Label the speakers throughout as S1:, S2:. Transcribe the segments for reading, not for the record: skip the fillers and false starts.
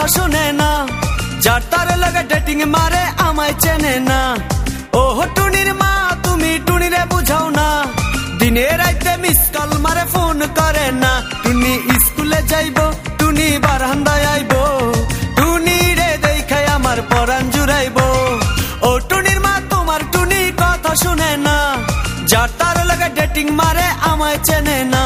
S1: শুনে না, যার তার লাগে ডেটিং মারে আমায় চেনে না। ও টুনির মা তুমি টুনিরে বুঝাও না, দিনে রাইতে মিস কল মারে ফোন করে না। টুনি স্কুলে যাইবো, টুনি বারান্দায় আইবো, টুনি রে দেখাই আমার পরাণ জুড়াইবো। ও টুনির মা তোমার টুনি কথা শুনে না, যার তার লাগে ডেটিং মারে আমায় চেনে না।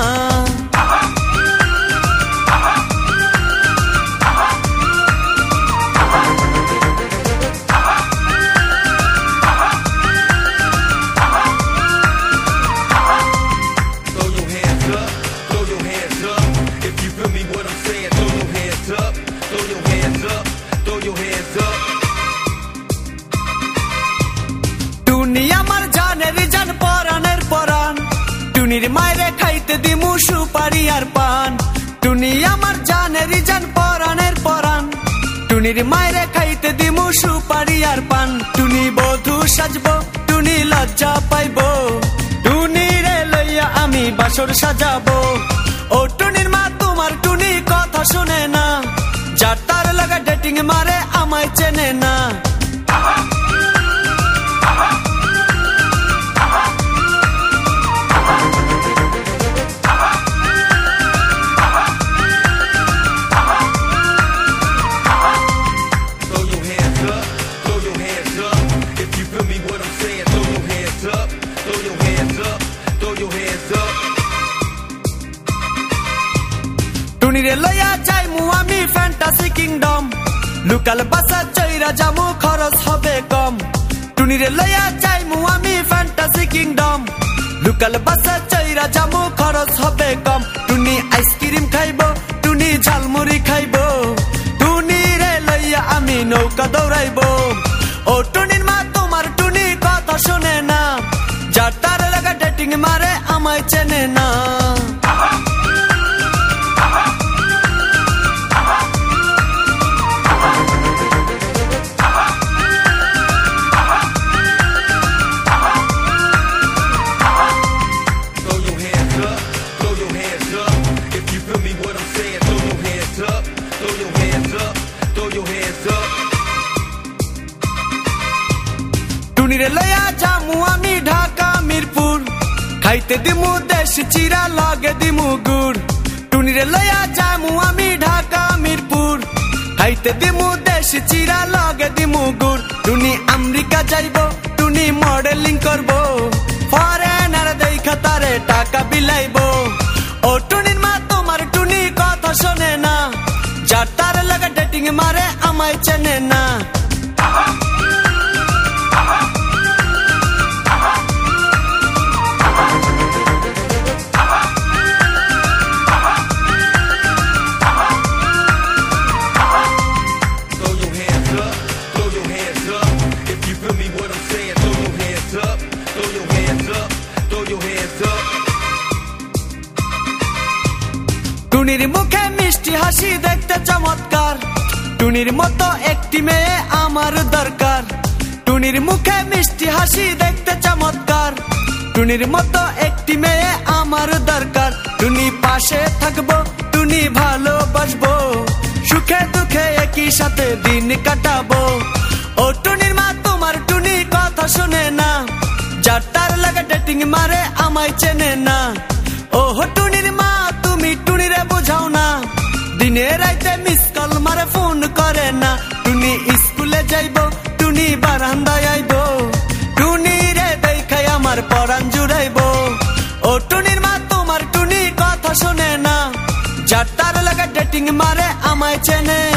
S1: টুনি আমার জানের জান পরাণের পরাণ, টুনির মায়েরে খাইতে দিমু সুপারি আর পান। টুনি আমার জানের জান পরাণের পরাণ, টুনির মায়েরে খাইতে দিমু সুপারি আর পান। টুনি বধূ সাজবো, টুনি লজ্জা পাইবো, টুনি রে লইয়া আমি বাসর সাজাবো। ও টুনির মা তোমার টুনি কথা শুনে না, যার তার লাগা ডেটিং মারে আমায় চেনে না। টুনিরে লইয়া যাইমু আমি ফ্যান্টাসি কিংডম, লোকাল বাসা চইরা যামু খরচ হবে কম। টুনিরে লইয়া যাইমু আমি ফ্যান্টাসি কিংডম, লোকাল বাসা চইরা যামু খরচ হবে কম। টুনি আইসক্রিম খাইবো, টুনি ঝালমুড়ি খাইবো, টুনি রে লইয়া আমি নৌকা দৌড়াইবো। ও টুনির মা তোমার টুনি কথা শুনে না, যার তার লাগা ডেটিং মারে আমায় চেনে না। টুনিরে লইয়া যামু আমি ঢাকা মিরপুর, খাইতে দিমু দেশ চিরা লাগে দিমু গুড়। টুনিরে লইয়া যামু আমি ঢাকা মিরপুর, খাইতে দিমু দেশ চিরা লাগে দিমু গুড়। টুনি আমেরিকা যাইবো, টুনি মডেলিং করবো, ফরেনার দেখা তারে টাকা বিলাইবো। ও টুনির মা তোমার টুনি কথা শোনে না, যার তার লাগা ডেটিং মারে আমায় চেনে না। টুনির মুখে মিষ্টি হাসি দেখতে চমৎকার, টুনির মতো একটি মেয়ে আমার দরকার। টুনির মুখে মিষ্টি হাসি দেখতে চমৎকার, টুনির মতো একটি মেয়ে আমার দরকার। টুনি পাশে থাকবো, টুনি ভালোবাসবো, সুখে দুঃখে একই সাথে দিন কাটাবো। ও টুনির মা তোমার টুনি কথা শুনে না, যার তার লাগা ডেটিং মারে আমায় চেনে না। ও টুনির মা তুমি টুনিরে বুঝাও না, দিনে রাইতে মিস কল মারে ফোন করে না। টুনি স্কুলে যাইবো, টুনি বারান্দায় আইবো, টুনি রে দেখাই আমার পরাণ জুড়াইবো। ও টুনির মা তোমার টুনি কথা শুনে না, যার তার লাগা ডেটিং মারে আমায় চেনে